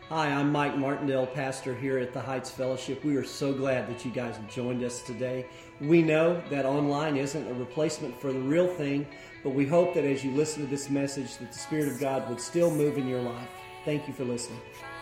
Hi, I'm Mike Martindale, pastor here at the Heights Fellowship. We are so glad that you guys have joined us today. We know that online isn't a replacement for the real thing, but we hope that as you listen to this message that the Spirit of God would still move in your life. Thank you for listening.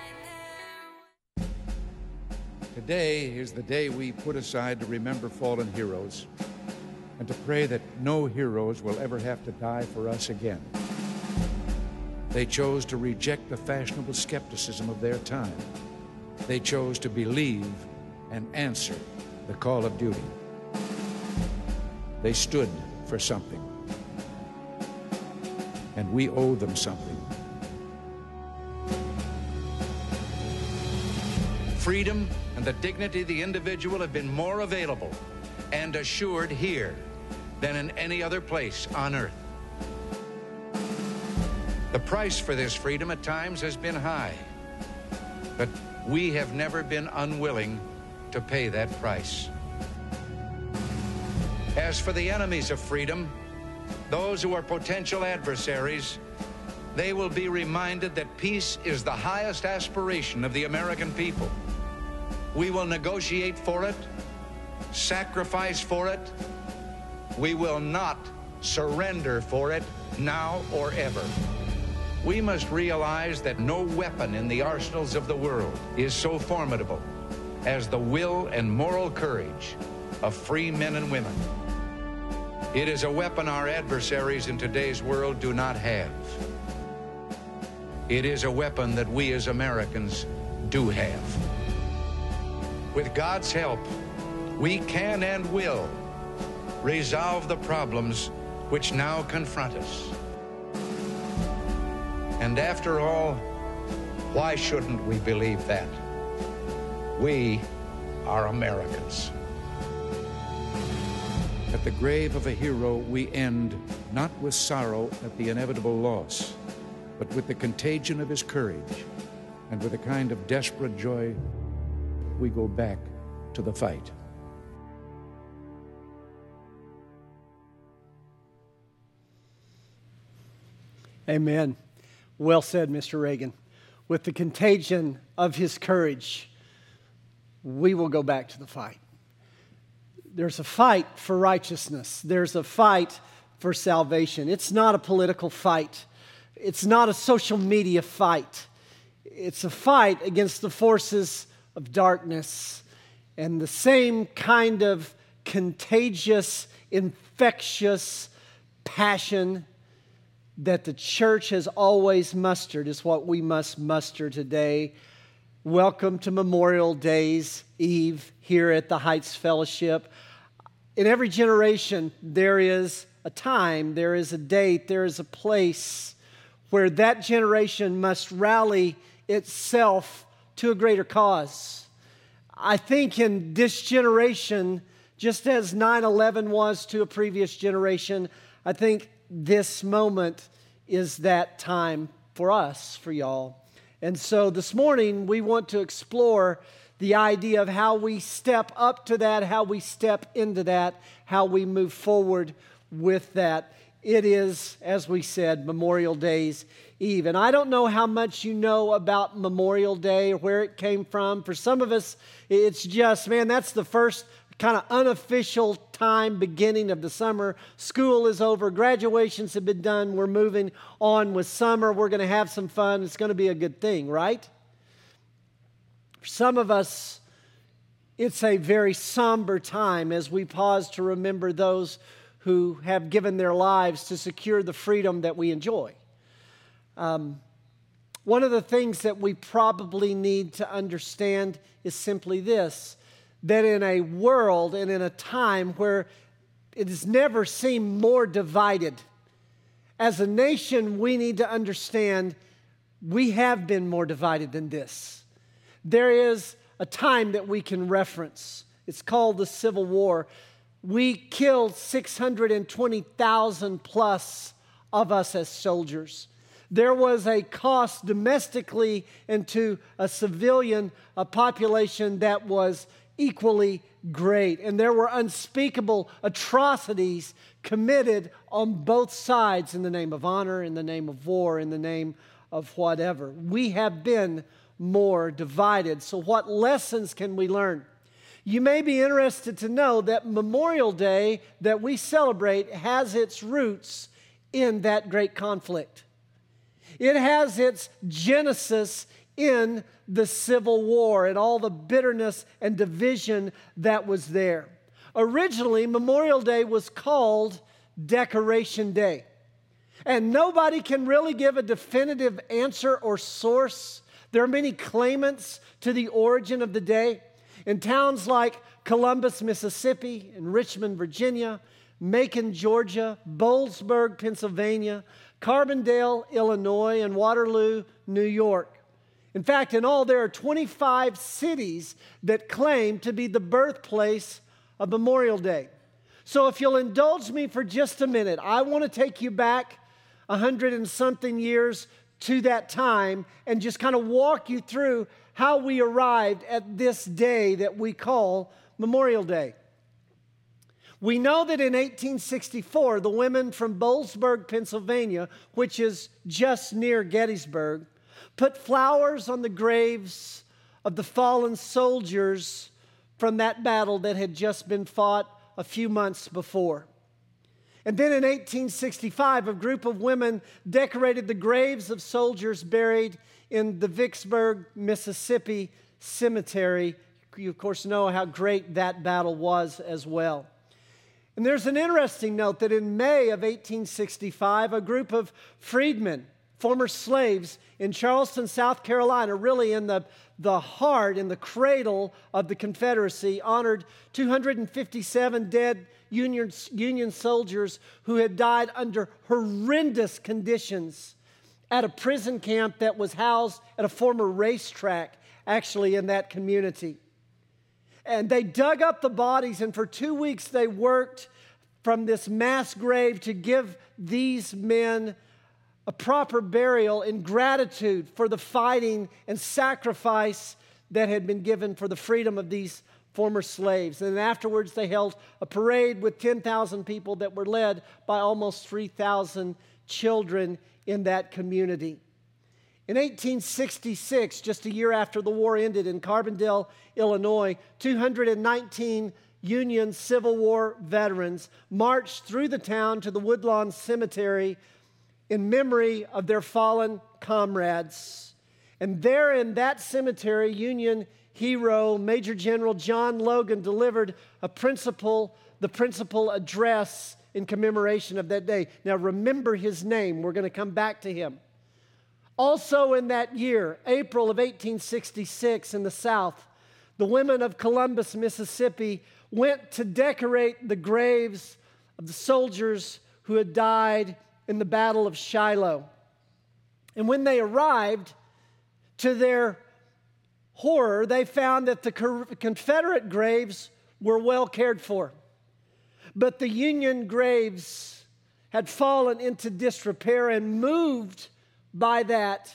Today is the day we put aside to remember fallen heroes and to pray that no heroes will ever have to die for us again. They chose to reject the fashionable skepticism of their time. They chose to believe and answer the call of duty. They stood for something, and we owe them something. Freedom and the dignity of the individual have been more available and assured here than in any other place on earth. The price for this freedom at times has been high, but we have never been unwilling to pay that price. As for the enemies of freedom, those who are potential adversaries, they will be reminded that peace is the highest aspiration of the American people. We will negotiate for it, sacrifice for it. We will not surrender for it now or ever. We must realize that no weapon in the arsenals of the world is so formidable as the will and moral courage of free men and women. It is a weapon our adversaries in today's world do not have. It is a weapon that we as Americans do have. With God's help, we can and will resolve the problems which now confront us. And after all, why shouldn't we believe that? We are Americans. At the grave of a hero, we end not with sorrow at the inevitable loss, but with the contagion of his courage, and with a kind of desperate joy, we go back to the fight. Amen. Well said, Mr. Reagan. With the contagion of his courage, we will go back to the fight. There's a fight for righteousness. There's a fight for salvation. It's not a political fight. It's not a social media fight. It's a fight against the forces of darkness. And the same kind of contagious, infectious passion that the church has always mustered is what we must muster today. Welcome to Memorial Day's Eve here at the Heights Fellowship. In every generation, there is a time, there is a date, there is a place where that generation must rally itself to a greater cause. I think in this generation, just as 9/11 was to a previous generation, I think this moment is that time for us, for y'all. And so this morning, we want to explore the idea of how we step up to that, how we step into that, how we move forward with that. It is, as we said, Memorial Day's Eve. And I don't know how much you know about Memorial Day or where it came from. For some of us, it's just, man, that's the first kind of unofficial time, beginning of the summer. School is over. Graduations have been done. We're moving on with summer. We're going to have some fun. It's going to be a good thing, right? For some of us, it's a very somber time as we pause to remember those who have given their lives to secure the freedom that we enjoy. One of the things that we probably need to understand is simply this, that in a world and in a time where it has never seemed more divided, as a nation, we need to understand we have been more divided than this. There is a time that we can reference. It's called the Civil War. We killed 620,000 plus of us as soldiers. There was a cost domestically and to a civilian population that was equally great. And there were unspeakable atrocities committed on both sides in the name of honor, in the name of war, in the name of whatever. We have been more divided. So what lessons can we learn? You may be interested to know that Memorial Day that we celebrate has its roots in that great conflict. It has its genesis in the Civil War and all the bitterness and division that was there. Originally, Memorial Day was called Decoration Day. And nobody can really give a definitive answer or source. There are many claimants to the origin of the day. In towns like Columbus, Mississippi, and Richmond, Virginia, Macon, Georgia, Boalsburg, Pennsylvania, Carbondale, Illinois, and Waterloo, New York. In fact, in all, there are 25 cities that claim to be the birthplace of Memorial Day. So if you'll indulge me for just a minute, I want to take you back 100 and something years to that time and just kind of walk you through how we arrived at this day that we call Memorial Day. We know that in 1864, the women from Boalsburg, Pennsylvania, which is just near Gettysburg, put flowers on the graves of the fallen soldiers from that battle that had just been fought a few months before. And then in 1865, a group of women decorated the graves of soldiers buried in the Vicksburg, Mississippi cemetery. You, of course, know how great that battle was as well. And there's an interesting note that in May of 1865, a group of freedmen, former slaves in Charleston, South Carolina, really in the heart, in the cradle of the Confederacy, honored 257 dead Union soldiers who had died under horrendous conditions at a prison camp that was housed at a former racetrack, actually in that community. And they dug up the bodies, and for 2 weeks they worked from this mass grave to give these men a proper burial in gratitude for the fighting and sacrifice that had been given for the freedom of these former slaves. And afterwards they held a parade with 10,000 people that were led by almost 3,000 children in that community. In 1866, just a year after the war ended in Carbondale, Illinois, 219 Union Civil War veterans marched through the town to the Woodlawn Cemetery in memory of their fallen comrades. And there in that cemetery, Union hero Major General John Logan delivered the principal address in commemoration of that day. Now remember his name. We're going to come back to him. Also in that year, April of 1866 in the South, the women of Columbus, Mississippi went to decorate the graves of the soldiers who had died in the Battle of Shiloh. And when they arrived, to their horror, they found that the Confederate graves were well cared for. But the Union graves had fallen into disrepair, and moved by that,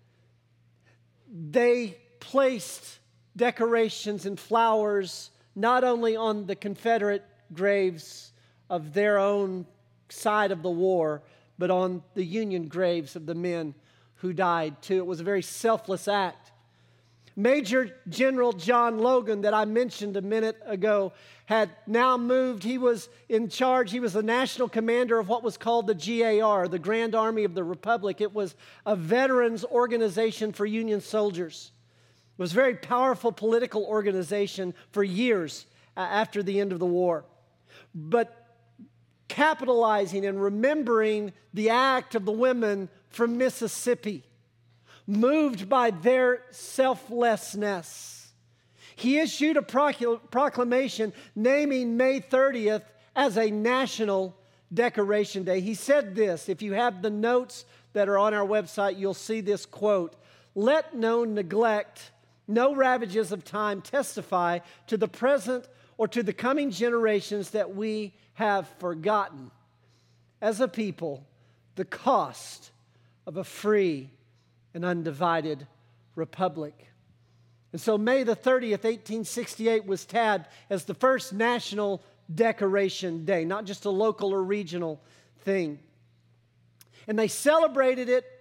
they placed decorations and flowers not only on the Confederate graves of their own side of the war, but on the Union graves of the men who died too. It was a very selfless act. Major General John Logan, that I mentioned a minute ago, had now moved. He was in charge. He was the national commander of what was called the GAR, the Grand Army of the Republic. It was a veterans organization for Union soldiers. It was a very powerful political organization for years after the end of the war. But capitalizing and remembering the act of the women from Mississippi, moved by their selflessness, he issued a proclamation naming May 30th as a national decoration day. He said this. If you have the notes that are on our website, you'll see this quote: "Let no neglect, no ravages of time testify to the present or to the coming generations that we have forgotten as a people the cost of a free and undivided republic." And so May the 30th, 1868 was tabbed as the first national decoration day, not just a local or regional thing. And they celebrated it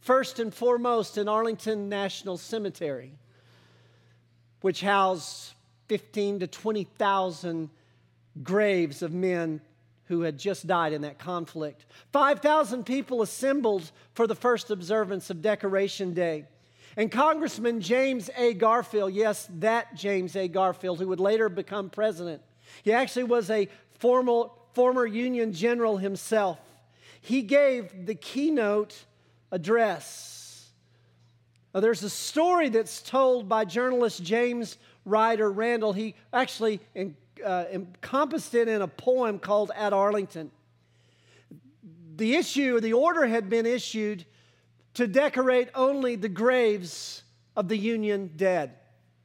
First and foremost in Arlington National Cemetery, which housed 15 to 20,000 graves of men who had just died in that conflict. 5,000 people assembled for the first observance of Decoration Day. And Congressman James A. Garfield, yes, that James A. Garfield, who would later become president, he actually was a former Union general himself. He gave the keynote address. Now, there's a story that's told by journalist James Ryder Randall. He actually encompassed it in a poem called At Arlington. The order had been issued to decorate only the graves of the Union dead.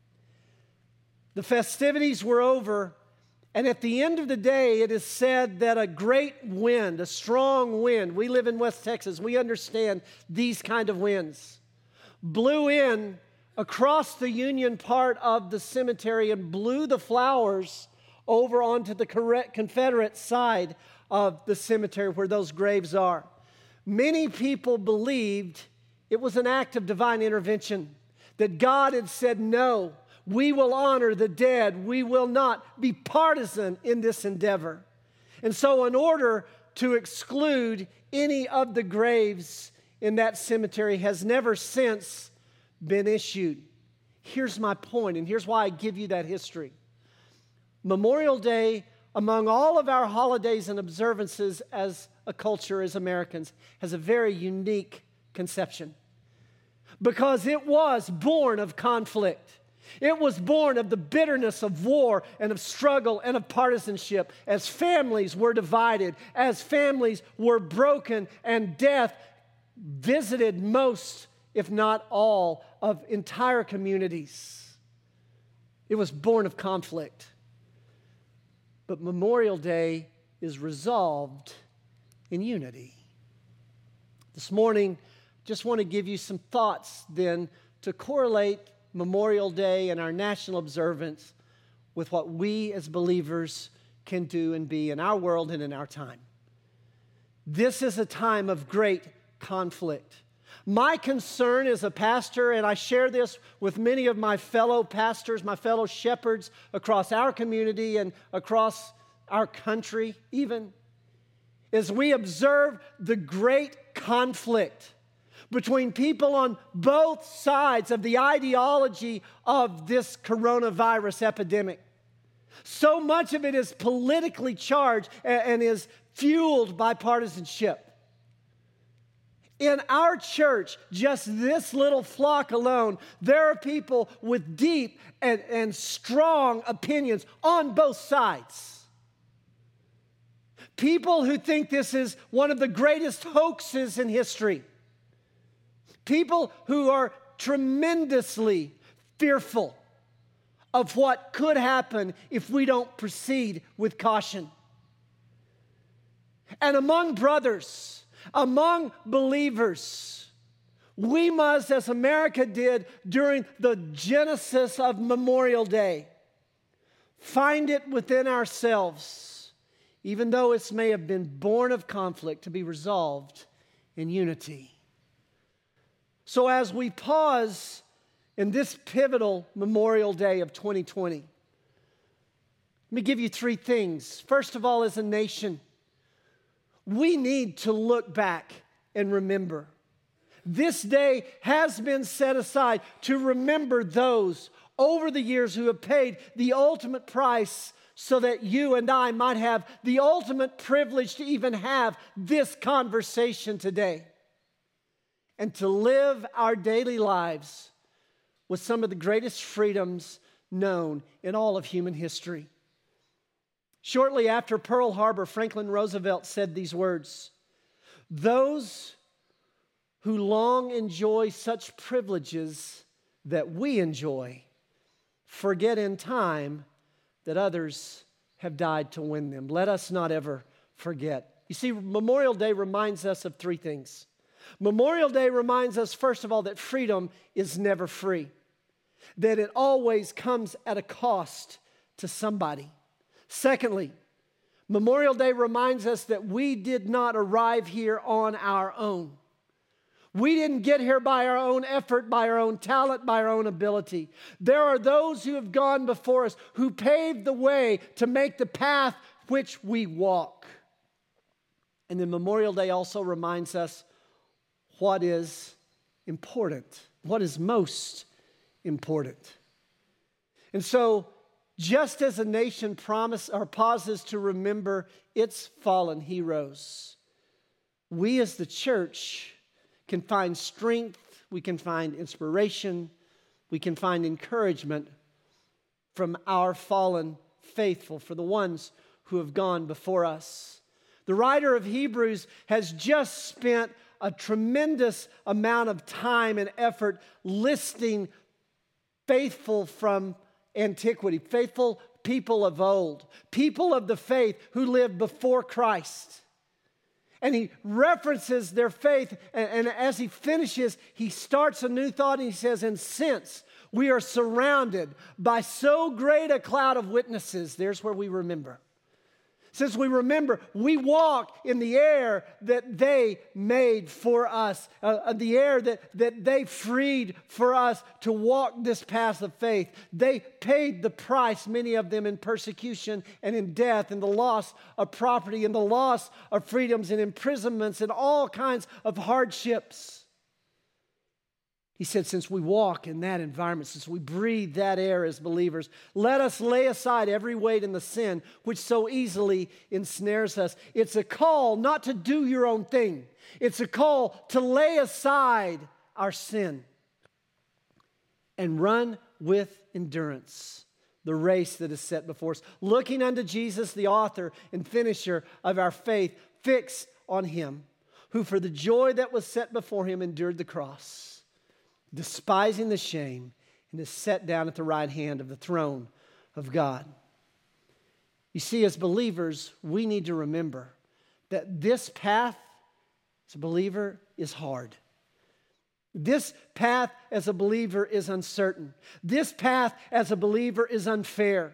The festivities were over, and at the end of the day, it is said that a great wind, a strong wind, we live in West Texas, we understand these kind of winds, blew in across the Union part of the cemetery and blew the flowers over onto the Confederate side of the cemetery where those graves are. Many people believed it was an act of divine intervention, that God had said, no, we will honor the dead. We will not be partisan in this endeavor. And so in order to exclude any of the graves in that cemetery has never since been issued. Here's my point, and here's why I give you that history. Memorial Day, among all of our holidays and observances as a culture, as Americans, has a very unique conception. Because it was born of conflict. It was born of the bitterness of war and of struggle and of partisanship as families were divided, as families were broken, and death visited most, if not all, of entire communities. It was born of conflict. But Memorial Day is resolved in unity. This morning, just want to give you some thoughts then to correlate Memorial Day and our national observance with what we as believers can do and be in our world and in our time. This is a time of great conflict. My concern as a pastor, and I share this with many of my fellow pastors, my fellow shepherds across our community and across our country even, is we observe the great conflict between people on both sides of the ideology of this coronavirus epidemic. So much of it is politically charged and is fueled by partisanship. In our church, just this little flock alone, there are people with deep and strong opinions on both sides. People who think this is one of the greatest hoaxes in history. People who are tremendously fearful of what could happen if we don't proceed with caution. And among brothers, among believers, we must, as America did during the genesis of Memorial Day, find it within ourselves, even though it may have been born of conflict, to be resolved in unity. So as we pause in this pivotal Memorial Day of 2020, let me give you three things. First of all, as a nation, we need to look back and remember. This day has been set aside to remember those over the years who have paid the ultimate price so that you and I might have the ultimate privilege to even have this conversation today and to live our daily lives with some of the greatest freedoms known in all of human history. Shortly after Pearl Harbor, Franklin Roosevelt said these words, "Those who long enjoy such privileges that we enjoy forget in time that others have died to win them." Let us not ever forget. You see, Memorial Day reminds us of three things. Memorial Day reminds us, first of all, that freedom is never free, that it always comes at a cost to somebody. Secondly, Memorial Day reminds us that we did not arrive here on our own. We didn't get here by our own effort, by our own talent, by our own ability. There are those who have gone before us, who paved the way to make the path which we walk. And then Memorial Day also reminds us what is important, what is most important. And so, just as a nation pauses to remember its fallen heroes, we as the church can find strength, we can find inspiration, we can find encouragement from our fallen faithful, for the ones who have gone before us. The writer of Hebrews has just spent a tremendous amount of time and effort listing faithful from antiquity, faithful people of old, people of the faith who lived before Christ. And he references their faith, and as he finishes, he starts a new thought, and he says, and since we are surrounded by so great a cloud of witnesses, there's where we remember. Since we remember, we walk in the air that they made for us, the air that they freed for us to walk this path of faith. They paid the price, many of them in persecution and in death, and the loss of property, and the loss of freedoms, and imprisonments, and all kinds of hardships. He said, since we walk in that environment, since we breathe that air as believers, let us lay aside every weight and the sin which so easily ensnares us. It's a call not to do your own thing. It's a call to lay aside our sin and run with endurance the race that is set before us, looking unto Jesus, the author and finisher of our faith, fixed on him, who for the joy that was set before him endured the cross, despising the shame, and is set down at the right hand of the throne of God. You see, as believers, we need to remember that this path as a believer is hard. This path as a believer is uncertain. This path as a believer is unfair.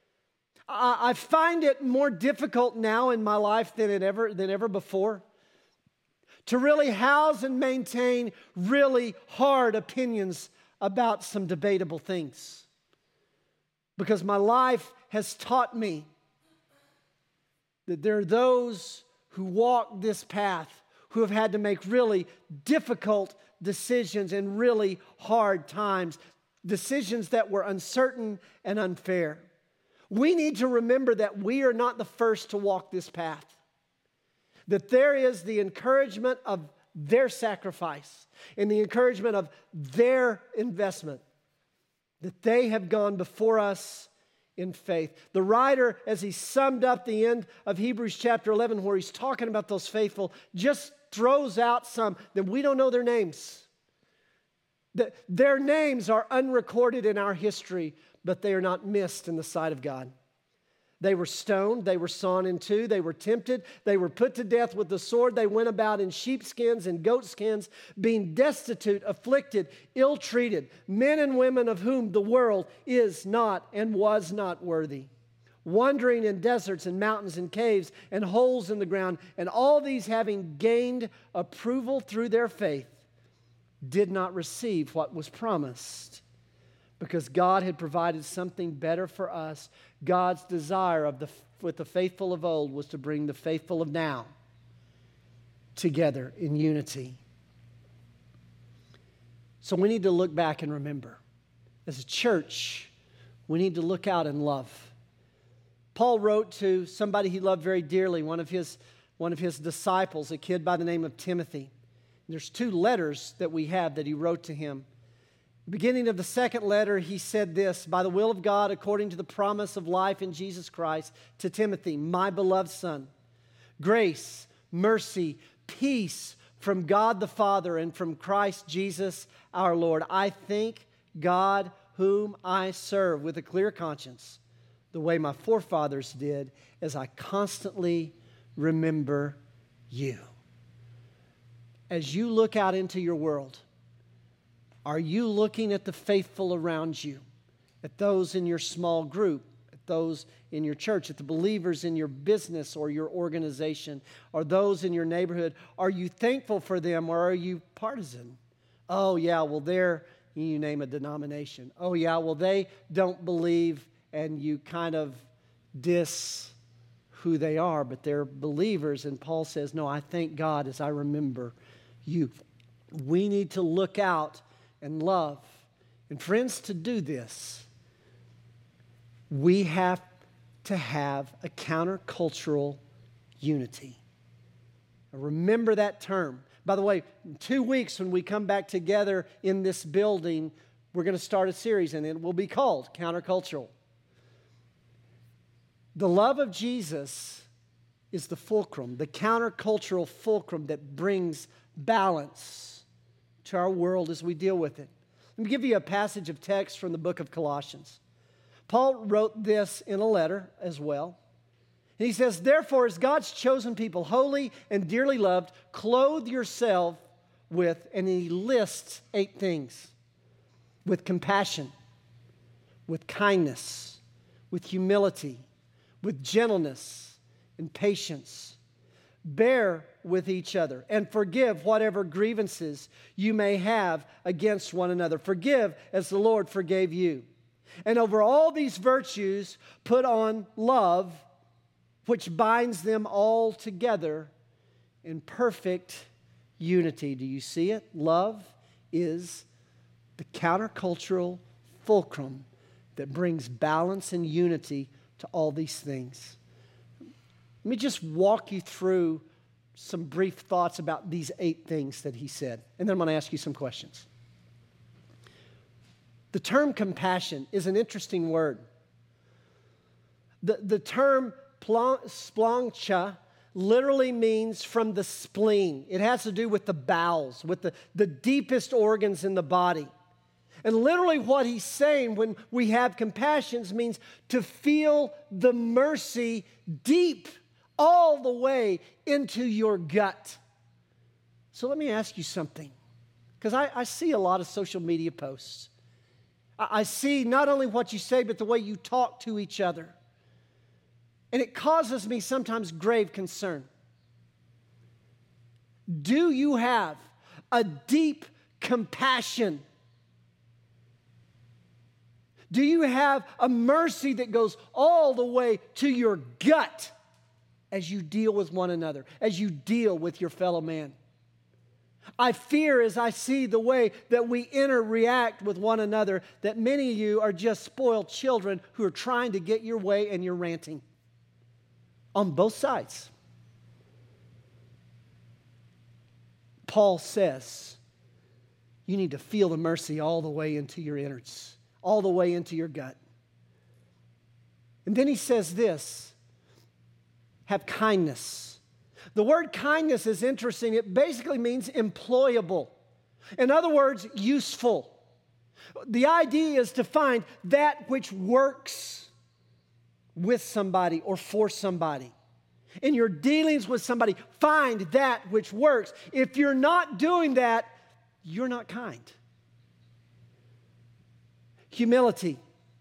I find it more difficult now in my life than ever before to really house and maintain really hard opinions about some debatable things. Because my life has taught me that there are those who walk this path who have had to make really difficult decisions in really hard times, decisions that were uncertain and unfair. We need to remember that we are not the first to walk this path. That there is the encouragement of their sacrifice and the encouragement of their investment, that they have gone before us in faith. The writer, as he summed up the end of Hebrews chapter 11, where he's talking about those faithful, just throws out some that we don't know their names. Their names are unrecorded in our history, but they are not missed in the sight of God. They were stoned, they were sawn in two, they were tempted, they were put to death with the sword, they went about in sheepskins and goatskins, being destitute, afflicted, ill-treated, men and women of whom the world is not and was not worthy, wandering in deserts and mountains and caves and holes in the ground, and all these having gained approval through their faith, did not receive what was promised. Because God had provided something better for us. God's desire with the faithful of old was to bring the faithful of now together in unity. So we need to look back and remember. As a church, we need to look out and love. Paul wrote to somebody he loved very dearly, one of his disciples, a kid by the name of Timothy. And there's 2 letters that we have that he wrote to him. Beginning of the second letter, he said this, by the will of God, according to the promise of life in Jesus Christ, to Timothy, my beloved son, grace, mercy, peace from God the Father and from Christ Jesus our Lord. I thank God whom I serve with a clear conscience, the way my forefathers did, as I constantly remember you. As you look out into your world, are you looking at the faithful around you, at those in your small group, at those in your church, at the believers in your business or your organization, or those in your neighborhood? Are you thankful for them, or are you partisan? Oh, yeah, well, you name a denomination. Oh, yeah, well, they don't believe, and you kind of diss who they are, but they're believers. And Paul says, no, I thank God as I remember you. We need to look out and love. And friends, to do this, we have to have a countercultural unity. Remember that term. By the way, in 2 weeks when we come back together in this building, we're going to start a series, and it will be called Countercultural. The love of Jesus is the fulcrum, the countercultural fulcrum that brings balance to our world as we deal with it. Let me give you a passage of text from the book of Colossians. Paul wrote this in a letter as well. And he says, therefore, as God's chosen people, holy and dearly loved, clothe yourself with, and he lists 8 things: with compassion, with kindness, with humility, with gentleness and patience. Bear with each other and forgive whatever grievances you may have against one another. Forgive as the Lord forgave you. And over all these virtues, put on love, which binds them all together in perfect unity. Do you see it? Love is the countercultural fulcrum that brings balance and unity to all these things. Let me just walk you through some brief thoughts about these 8 things that he said, and then I'm going to ask you some questions. The term compassion is an interesting word. The term sploncha literally means from the spleen. It has to do with the bowels, with the deepest organs in the body. And literally what he's saying when we have compassion means to feel the mercy deep all the way into your gut. So let me ask you something, because I see a lot of social media posts. I see not only what you say, but the way you talk to each other. And it causes me sometimes grave concern. Do you have a deep compassion? Do you have a mercy that goes all the way to your gut as you deal with one another, as you deal with your fellow man? I fear as I see the way that we interact with one another that many of you are just spoiled children who are trying to get your way and you're ranting on both sides. Paul says you need to feel the mercy all the way into your innards, all the way into your gut. And then he says this, have kindness. The word kindness is interesting. It basically means employable. In other words, useful. The idea is to find that which works with somebody or for somebody. In your dealings with somebody, find that which works. If you're not doing that, you're not kind. Humility.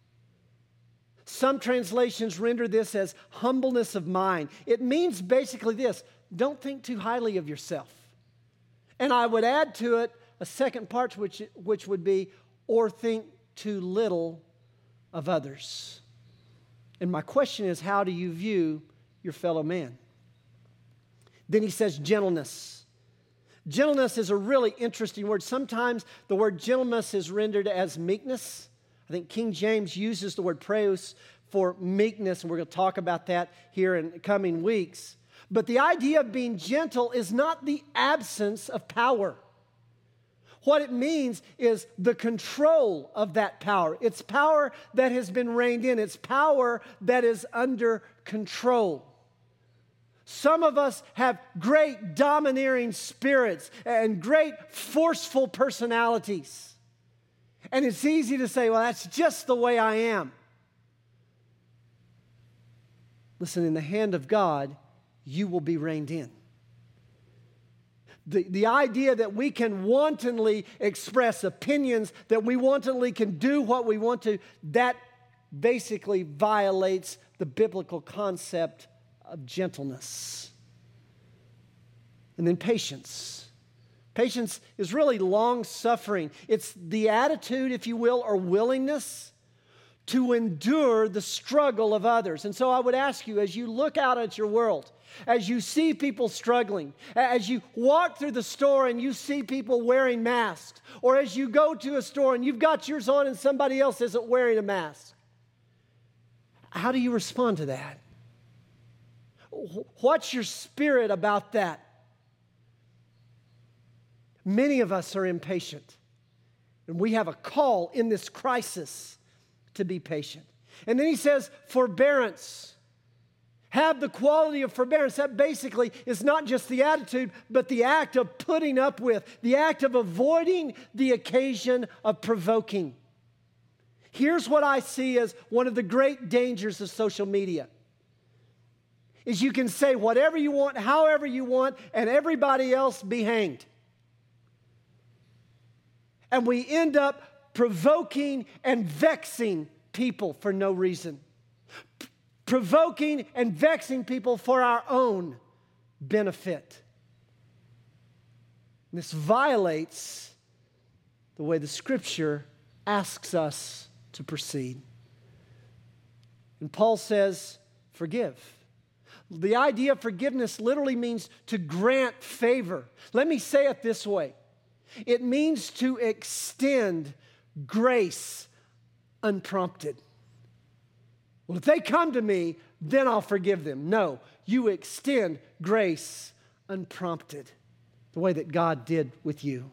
Some translations render this as humbleness of mind. It means basically this: don't think too highly of yourself. And I would add to it a second part, which would be, or think too little of others. And my question is, how do you view your fellow man? Then he says gentleness. Gentleness is a really interesting word. Sometimes the word gentleness is rendered as meekness. I think King James uses the word praus for meekness, and we're going to talk about that here in the coming weeks. But the idea of being gentle is not the absence of power. What it means is the control of that power. It's power that has been reined in. It's power that is under control. Some of us have great domineering spirits and great forceful personalities. And it's easy to say, well, that's just the way I am. Listen, in the hand of God, you will be reined in. The idea that we can wantonly express opinions, that we wantonly can do what we want to, that basically violates the biblical concept of gentleness. And then patience. Patience is really long-suffering. It's the attitude, if you will, or willingness to endure the struggle of others. And so I would ask you, as you look out at your world, as you see people struggling, as you walk through the store and you see people wearing masks, or as you go to a store and you've got yours on and somebody else isn't wearing a mask, how do you respond to that? What's your spirit about that? Many of us are impatient, and we have a call in this crisis to be patient. And then he says, forbearance. Have the quality of forbearance. That basically is not just the attitude, but the act of putting up with, the act of avoiding the occasion of provoking. Here's what I see as one of the great dangers of social media. Is you can say whatever you want, however you want, and everybody else be hanged. And we end up provoking and vexing people for no reason. Provoking and vexing people for our own benefit. And this violates the way the Scripture asks us to proceed. And Paul says, forgive. The idea of forgiveness literally means to grant favor. Let me say it this way. It means to extend grace unprompted. Well, if they come to me, then I'll forgive them. No, you extend grace unprompted, the way that God did with you.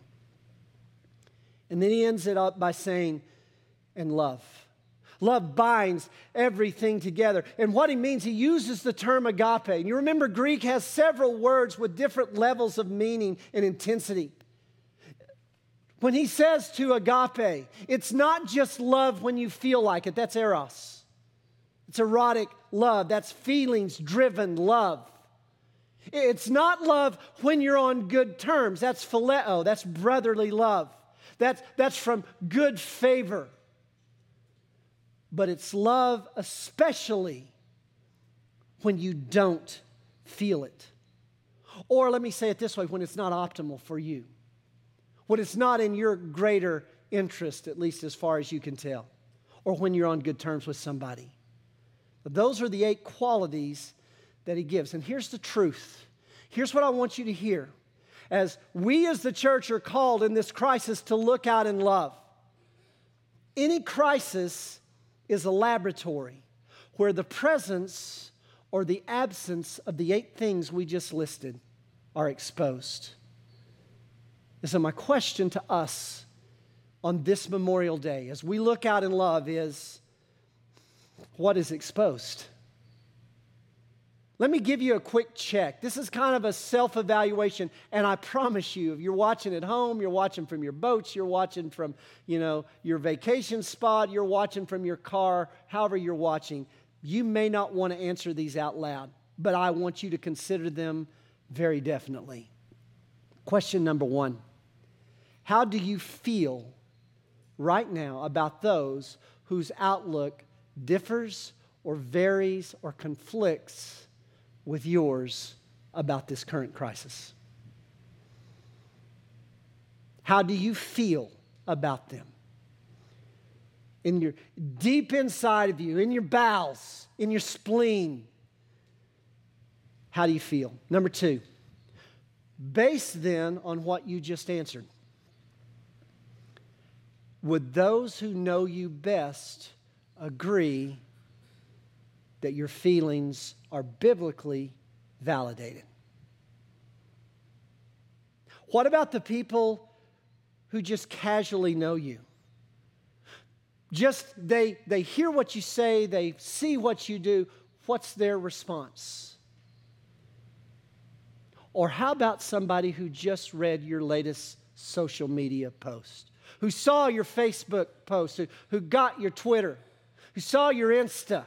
And then he ends it up by saying, and love. Love binds everything together. And what he means, he uses the term agape. And you remember Greek has several words with different levels of meaning and intensity. When he says to agape, it's not just love when you feel like it. That's eros. It's erotic love. That's feelings-driven love. It's not love when you're on good terms. That's phileo. That's brotherly love. That's from good favor. But it's love especially when you don't feel it. Or let me say it this way, when it's not optimal for you. When it's not in your greater interest, at least as far as you can tell. Or when you're on good terms with somebody. But those are the 8 qualities that he gives. And here's the truth. Here's what I want you to hear. As we as the church are called in this crisis to look out in love. Any crisis is a laboratory where the presence or the absence of the 8 things we just listed are exposed. And so my question to us on this Memorial Day as we look out in love is, what is exposed? Let me give you a quick check. This is kind of a self-evaluation, and I promise you, if you're watching at home, you're watching from your boats, you're watching from, your vacation spot, you're watching from your car, however you're watching, you may not want to answer these out loud, but I want you to consider them very definitely. Question number 1. How do you feel right now about those whose outlook differs or varies or conflicts with yours about this current crisis? How do you feel about them? In your deep inside of you, in your bowels, in your spleen, how do you feel? Number 2, base then on what you just answered. Would those who know you best agree that your feelings are biblically validated? What about the people who just casually know you? Just they hear what you say, they see what you do. What's their response? Or how about somebody who just read your latest social media post? Who saw your Facebook post, who got your Twitter, who saw your Insta?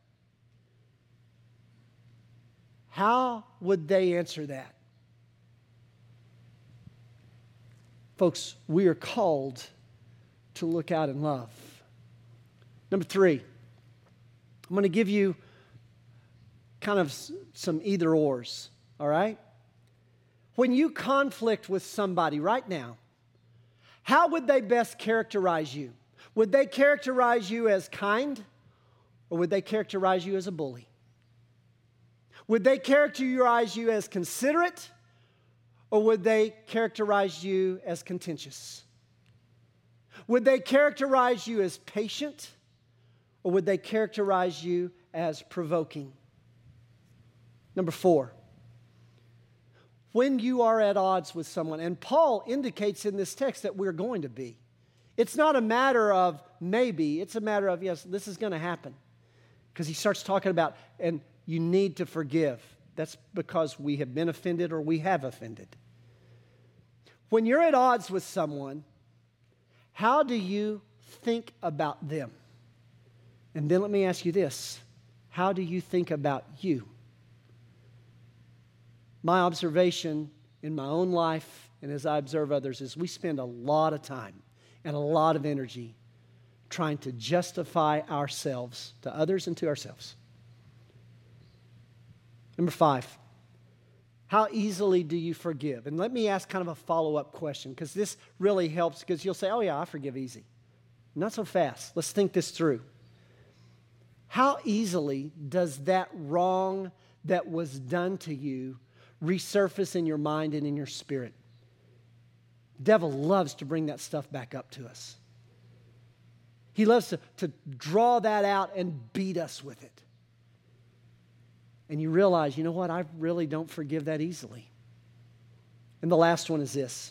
How would they answer that? Folks, we are called to look out in love. Number 3, I'm going to give you kind of some either-ors, all right? When you conflict with somebody right now, how would they best characterize you? Would they characterize you as kind, or would they characterize you as a bully? Would they characterize you as considerate, or would they characterize you as contentious? Would they characterize you as patient, or would they characterize you as provoking? Number 4, when you are at odds with someone, and Paul indicates in this text that we're going to be. It's not a matter of maybe, it's a matter of, yes, this is going to happen. Because he starts talking about, and you need to forgive. That's because we have been offended or we have offended. When you're at odds with someone, how do you think about them? And then let me ask you this. How do you think about you? My observation in my own life and as I observe others is we spend a lot of time and a lot of energy trying to justify ourselves to others and to ourselves. Number 5, how easily do you forgive? And let me ask kind of a follow-up question, because this really helps, because you'll say, oh yeah, I forgive easy. Not so fast. Let's think this through. How easily does that wrong that was done to you resurface in your mind and in your spirit? The devil loves to bring that stuff back up to us. He loves to draw that out and beat us with it. And you realize, you know what, I really don't forgive that easily. And the last one is this.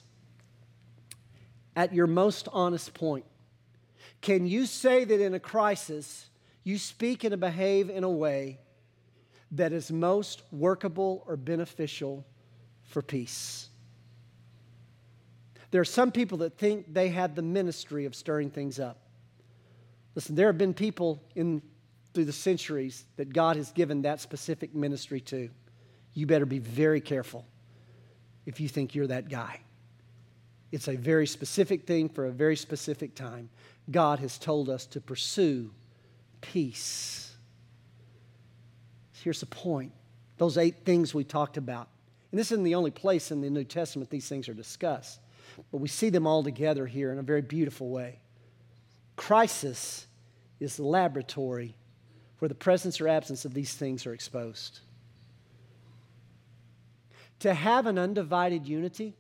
At your most honest point, can you say that in a crisis, you speak and behave in a way that is most workable or beneficial for peace? There are some people that think they have the ministry of stirring things up. Listen, there have been people through the centuries that God has given that specific ministry to. You better be very careful if you think you're that guy. It's a very specific thing for a very specific time. God has told us to pursue peace. Here's the point. Those 8 things we talked about. And this isn't the only place in the New Testament these things are discussed. But we see them all together here in a very beautiful way. Crisis is the laboratory where the presence or absence of these things are exposed. To have an undivided unity,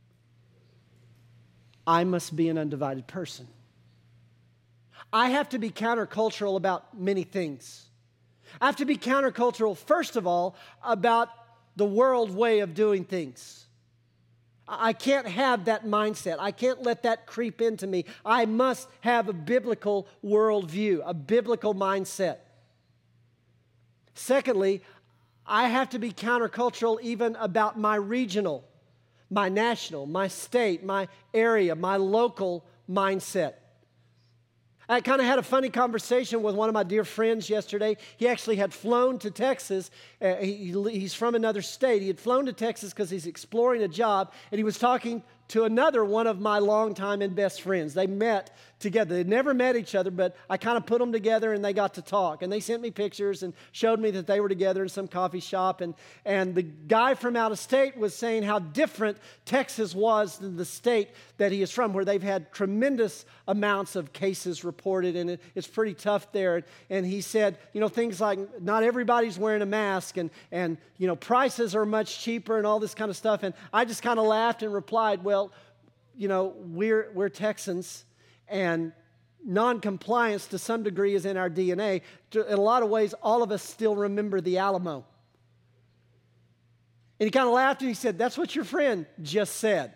I must be an undivided person. I have to be countercultural about many things. I have to be countercultural, first of all, about the world way of doing things. I can't have that mindset. I can't let that creep into me. I must have a biblical worldview, a biblical mindset. Secondly, I have to be countercultural even about my regional, my national, my state, my area, my local mindset. I kind of had a funny conversation with one of my dear friends yesterday. He actually had flown to Texas. He's from another state. He had flown to Texas because he's exploring a job, and he was talking to another one of my longtime and best friends. They met together. They'd never met each other, but I kind of put them together and they got to talk. And they sent me pictures and showed me that they were together in some coffee shop. And the guy from out of state was saying how different Texas was than the state that he is from, where they've had tremendous amounts of cases reported, and it's pretty tough there. And he said, things like not everybody's wearing a mask, and prices are much cheaper and all this kind of stuff. And I just kind of laughed and replied, well, we're Texans, and non-compliance to some degree is in our DNA. In a lot of ways, all of us still remember the Alamo. And he kind of laughed and he said, that's what your friend just said.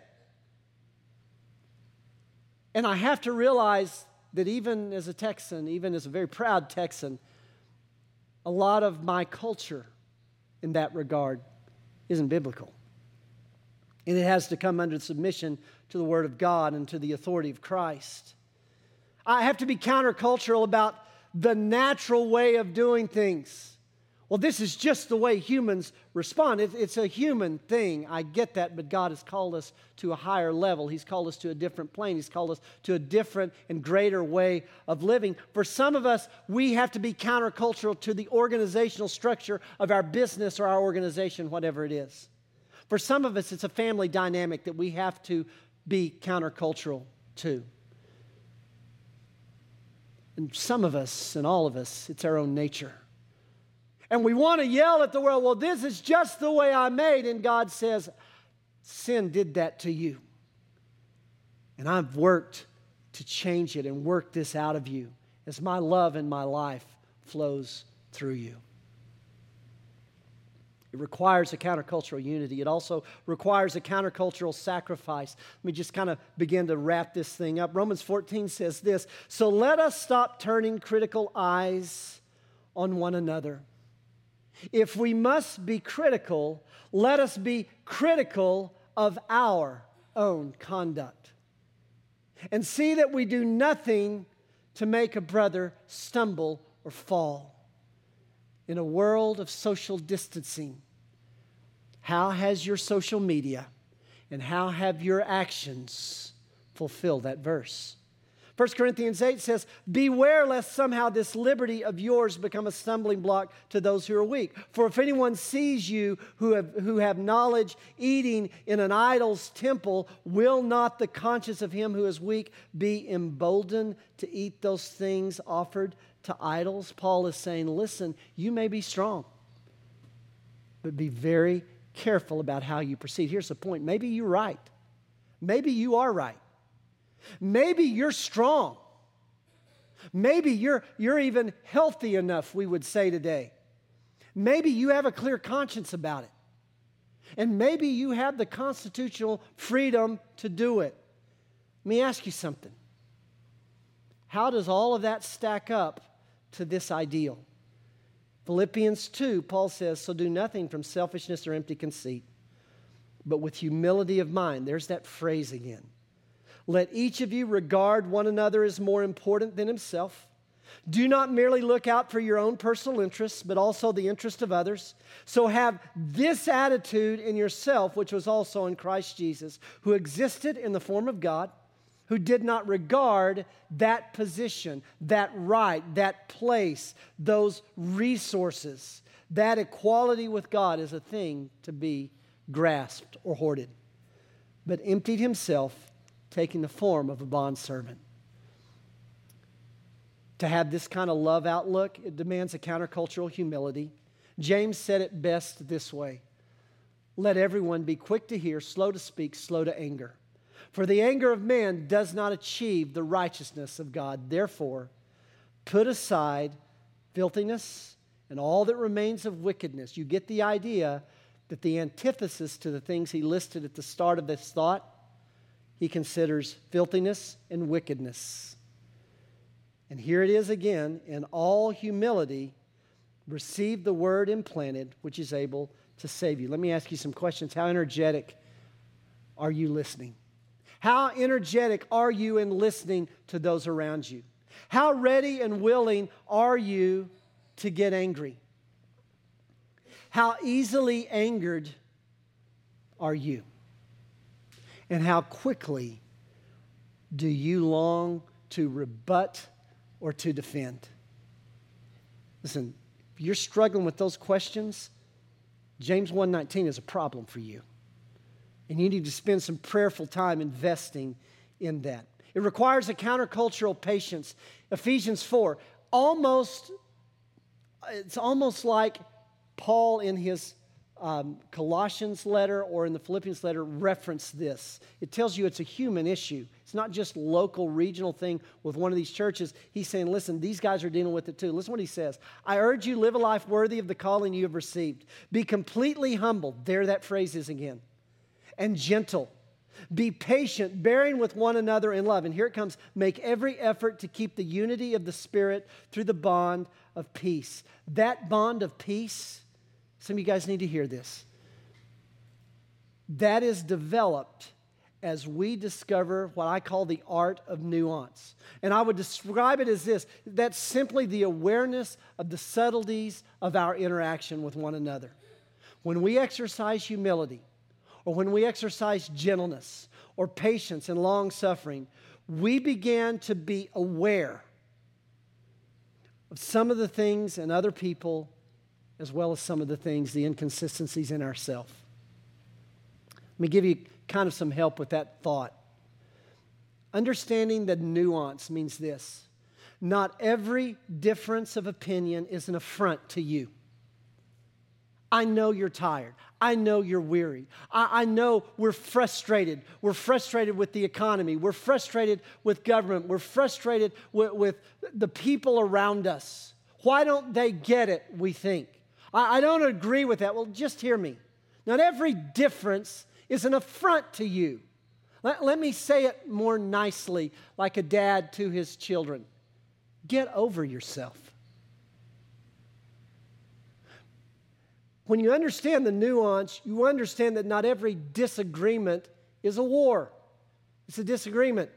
And I have to realize that even as a Texan, even as a very proud Texan, a lot of my culture in that regard isn't biblical. And it has to come under submission to the Word of God and to the authority of Christ. I have to be countercultural about the natural way of doing things. Well, this is just the way humans respond. It's a human thing. I get that, but God has called us to a higher level. He's called us to a different plane. He's called us to a different and greater way of living. For some of us, we have to be countercultural to the organizational structure of our business or our organization, whatever it is. For some of us, it's a family dynamic that we have to be countercultural to. And some of us, and all of us, it's our own nature. And we want to yell at the world, well, this is just the way I'm made. And God says, sin did that to you. And I've worked to change it and work this out of you as my love and my life flows through you. It requires a countercultural unity. It also requires a countercultural sacrifice. Let me just kind of begin to wrap this thing up. Romans 14 says this, so let us stop turning critical eyes on one another. If we must be critical, let us be critical of our own conduct. And see that we do nothing to make a brother stumble or fall. In a world of social distancing, how has your social media and how have your actions fulfilled that verse? 1 Corinthians 8 says, beware lest somehow this liberty of yours become a stumbling block to those who are weak. For if anyone sees you who have knowledge eating in an idol's temple, will not the conscience of him who is weak be emboldened to eat those things offered to idols? Paul is saying, listen, you may be strong, but be very careful about how you proceed. Here's the point. Maybe you're right. Maybe you are right. Maybe you're strong. Maybe you're even healthy enough, we would say today. Maybe you have a clear conscience about it. And maybe you have the constitutional freedom to do it. Let me ask you something. How does all of that stack up to this ideal? Philippians 2, Paul says, so do nothing from selfishness or empty conceit, but with humility of mind. There's that phrase again. Let each of you regard one another as more important than himself. Do not merely look out for your own personal interests, but also the interest of others. So have this attitude in yourself, which was also in Christ Jesus, who existed in the form of God, who did not regard that position, that right, that place, those resources, that equality with God as a thing to be grasped or hoarded, but emptied himself, taking the form of a bondservant. To have this kind of love outlook, it demands a countercultural humility. James said it best this way, let everyone be quick to hear, slow to speak, slow to anger. For the anger of man does not achieve the righteousness of God. Therefore, put aside filthiness and all that remains of wickedness. You get the idea that the antithesis to the things he listed at the start of this thought, he considers filthiness and wickedness. And here it is again, in all humility, receive the word implanted, which is able to save you. Let me ask you some questions. How energetic are you listening? How energetic are you in listening to those around you? How ready and willing are you to get angry? How easily angered are you? And how quickly do you long to rebut or to defend? Listen, if you're struggling with those questions, James 1:19 is a problem for you. And you need to spend some prayerful time investing in that. It requires a countercultural patience. Ephesians 4, it's almost like Paul in his Colossians letter or in the Philippians letter referenced this. It tells you it's a human issue. It's not just local, regional thing with one of these churches. He's saying, listen, these guys are dealing with it too. Listen what he says. I urge you, live a life worthy of the calling you have received. Be completely humble. There that phrase is again. And gentle. Be patient, bearing with one another in love. And here it comes. Make every effort to keep the unity of the Spirit through the bond of peace. That bond of peace, some of you guys need to hear this. That is developed as we discover what I call the art of nuance. And I would describe it as this: that's simply the awareness of the subtleties of our interaction with one another. When we exercise humility, or when we exercise gentleness, or patience and long-suffering, we began to be aware of some of the things in other people, as well as some of the things, the inconsistencies in ourselves. Let me give you kind of some help with that thought. Understanding the nuance means this: not every difference of opinion is an affront to you. I know you're tired. I know you're weary. I know we're frustrated. We're frustrated with the economy. We're frustrated with government. We're frustrated with the people around us. Why don't they get it, we think? I don't agree with that. Well, just hear me. Not every difference is an affront to you. Let me say it more nicely, like a dad to his children. Get over yourself. When you understand the nuance, you understand that not every disagreement is a war. It's a disagreement.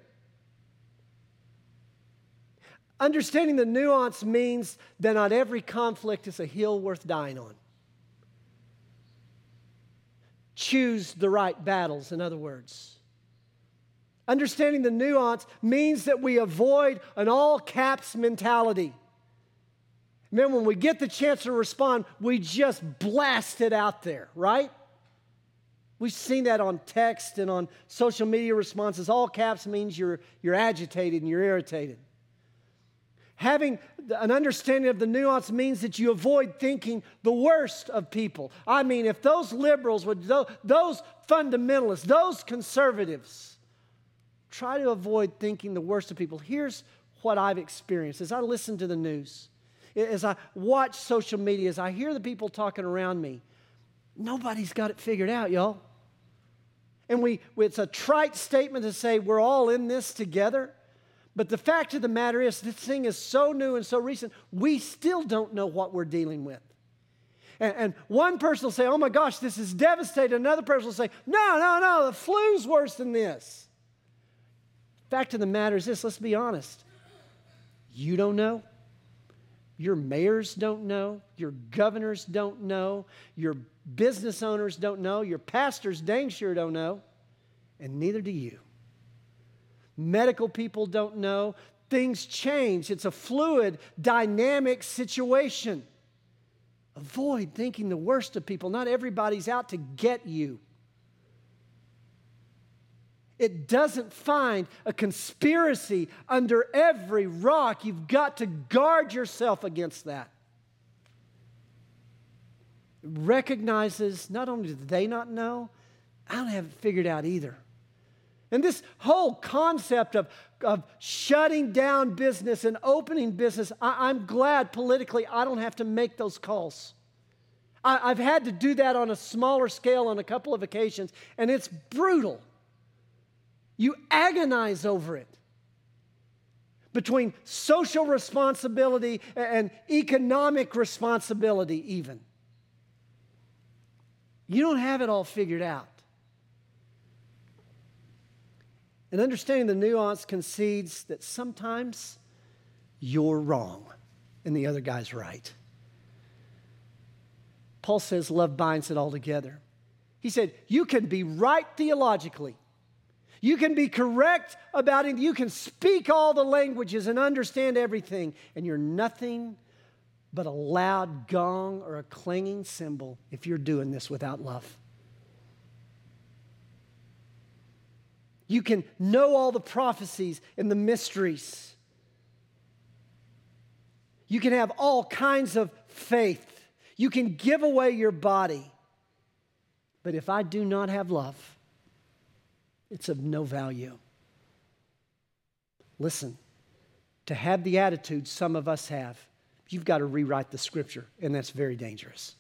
Understanding the nuance means that not every conflict is a hill worth dying on. Choose the right battles, in other words. Understanding the nuance means that we avoid an all caps mentality. Man, when we get the chance to respond, we just blast it out there, right? We've seen that on text and on social media responses. All caps means you're agitated and you're irritated. Having an understanding of the nuance means that you avoid thinking the worst of people. I mean, if those liberals, those fundamentalists, those conservatives, try to avoid thinking the worst of people. Here's what I've experienced as I listen to the news, as I watch social media, as I hear the people talking around me. Nobody's got it figured out, y'all. And it's a trite statement to say we're all in this together. But the fact of the matter is, this thing is so new and so recent, we still don't know what we're dealing with. And one person will say, oh my gosh, this is devastating. Another person will say, no, the flu's worse than this. The fact of the matter is this, let's be honest. You don't know. Your mayors don't know. Your governors don't know. Your business owners don't know. Your pastors dang sure don't know. And neither do you. Medical people don't know. Things change. It's a fluid, dynamic situation. Avoid thinking the worst of people. Not everybody's out to get you. It doesn't find a conspiracy under every rock. You've got to guard yourself against that. It recognizes not only do they not know, I don't have it figured out either. And this whole concept of shutting down business and opening business, I'm glad politically I don't have to make those calls. I've had to do that on a smaller scale on a couple of occasions, and it's brutal. You agonize over it. Between social responsibility and economic responsibility even. You don't have it all figured out. And understanding the nuance concedes that sometimes you're wrong and the other guy's right. Paul says love binds it all together. He said, you can be right theologically. You can be correct about it. You can speak all the languages and understand everything. And you're nothing but a loud gong or a clanging cymbal if you're doing this without love. You can know all the prophecies and the mysteries. You can have all kinds of faith. You can give away your body. But if I do not have love, it's of no value. Listen, to have the attitude some of us have, you've got to rewrite the scripture, and that's very dangerous.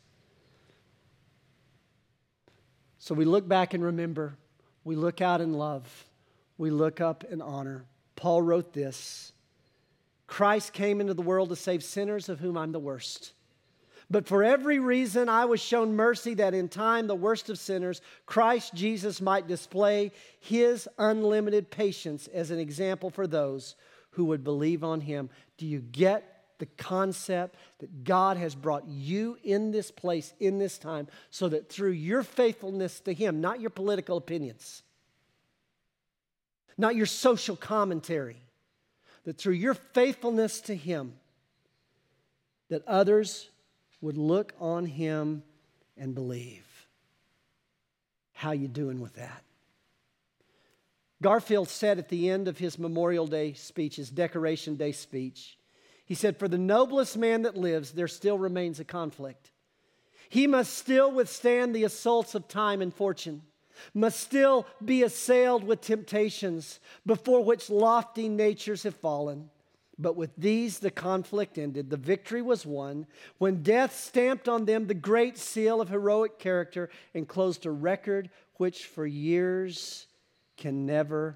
So we look back and remember. We look out in love. We look up in honor. Paul wrote this: Christ came into the world to save sinners, of whom I'm the worst. But for every reason I was shown mercy, that in time the worst of sinners, Christ Jesus might display his unlimited patience as an example for those who would believe on him. Do you get the concept that God has brought you in this place, in this time, so that through your faithfulness to him, not your political opinions, not your social commentary, that through your faithfulness to him, that others would look on him and believe. How you doing with that? Garfield said at the end of his Memorial Day speech, his Decoration Day speech, he said, "For the noblest man that lives, there still remains a conflict. He must still withstand the assaults of time and fortune, must still be assailed with temptations before which lofty natures have fallen. But with these the conflict ended, the victory was won, when death stamped on them the great seal of heroic character and closed a record which years can never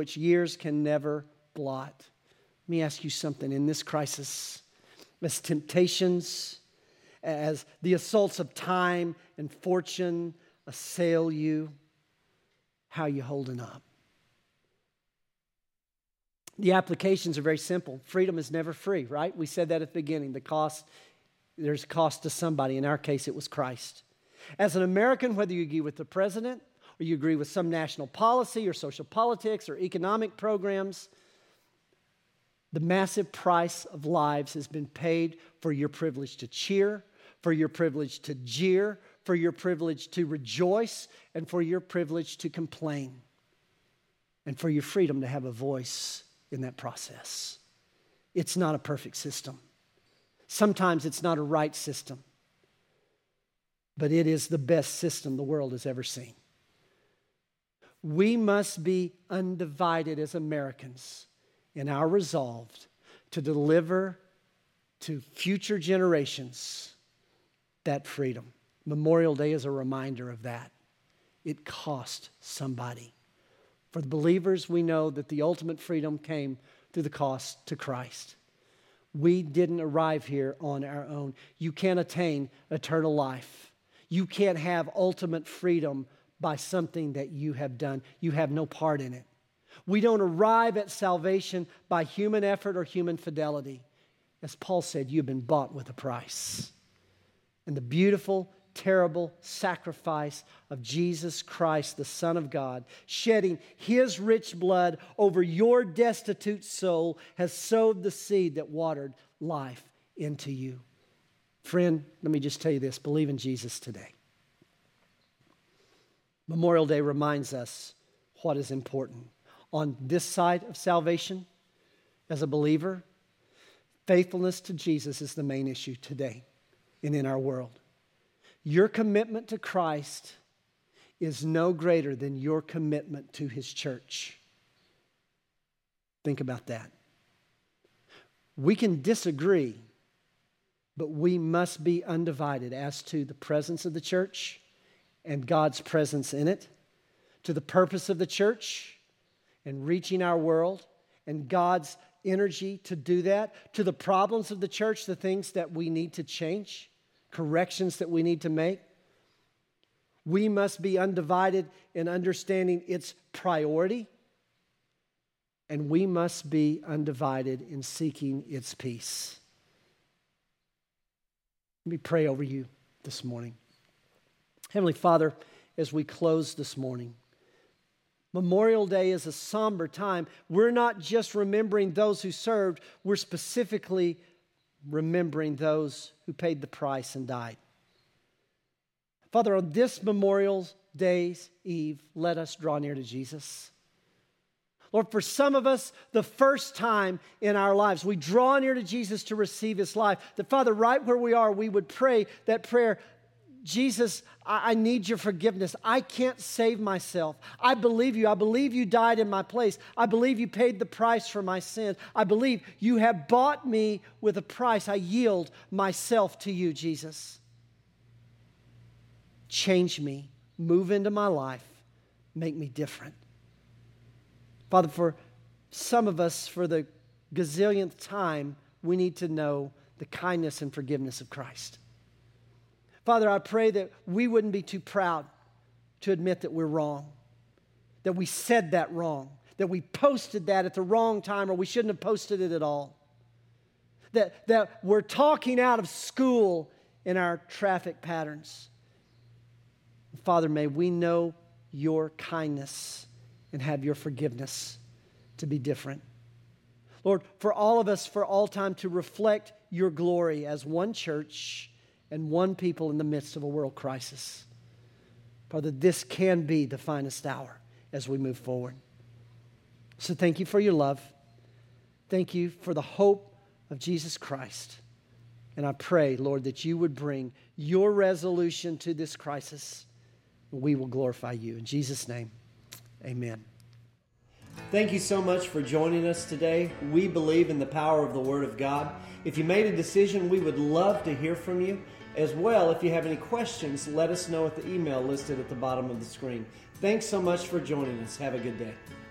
blot." Let me ask you something in this crisis, as temptations, as the assaults of time and fortune assail you, how are you holding up? The applications are very simple. Freedom is never free, right? We said that at the beginning. There's a cost to somebody. In our case, it was Christ. As an American, whether you agree with the president or you agree with some national policy or social politics or economic programs, the massive price of lives has been paid for your privilege to cheer, for your privilege to jeer, for your privilege to rejoice, and for your privilege to complain, and for your freedom to have a voice in that process. It's not a perfect system. Sometimes it's not a right system, but it is the best system the world has ever seen. We must be undivided as Americans in our resolve to deliver to future generations that freedom. Memorial Day is a reminder of that. It cost somebody. For the believers, we know that the ultimate freedom came through the cost to Christ. We didn't arrive here on our own. You can't attain eternal life. You can't have ultimate freedom by something that you have done. You have no part in it. We don't arrive at salvation by human effort or human fidelity. As Paul said, you've been bought with a price. And the beautiful, terrible sacrifice of Jesus Christ, the Son of God, shedding his rich blood over your destitute soul, has sowed the seed that watered life into you. Friend, let me just tell you this. Believe in Jesus today. Memorial Day reminds us what is important. On this side of salvation, as a believer, faithfulness to Jesus is the main issue today and in our world. Your commitment to Christ is no greater than your commitment to his church. Think about that. We can disagree, but we must be undivided as to the presence of the church and God's presence in it, to the purpose of the church and reaching our world and God's energy to do that, to the problems of the church, the things that we need to change, corrections that we need to make. We must be undivided in understanding its priority, and we must be undivided in seeking its peace. Let me pray over you this morning. Heavenly Father, as we close this morning, Memorial Day is a somber time. We're not just remembering those who served, we're specifically remembering those who paid the price and died. Father, on this Memorial Day's Eve, let us draw near to Jesus. Lord, for some of us, the first time in our lives, we draw near to Jesus to receive his life. That, Father, right where we are, we would pray that prayer, Jesus, I need your forgiveness. I can't save myself. I believe you. I believe you died in my place. I believe you paid the price for my sins. I believe you have bought me with a price. I yield myself to you, Jesus. Change me. Move into my life. Make me different. Father, for some of us, for the gazillionth time, we need to know the kindness and forgiveness of Christ. Father, I pray that we wouldn't be too proud to admit that we're wrong, that we said that wrong, that we posted that at the wrong time or we shouldn't have posted it at all, that we're talking out of school in our traffic patterns. Father, may we know your kindness and have your forgiveness to be different. Lord, for all of us, for all time, to reflect your glory as one church and one people in the midst of a world crisis. Father, this can be the finest hour as we move forward. So thank you for your love. Thank you for the hope of Jesus Christ. And I pray, Lord, that you would bring your resolution to this crisis. We will glorify you. In Jesus' name, amen. Thank you so much for joining us today. We believe in the power of the Word of God. If you made a decision, we would love to hear from you. As well, if you have any questions, let us know at the email listed at the bottom of the screen. Thanks so much for joining us. Have a good day.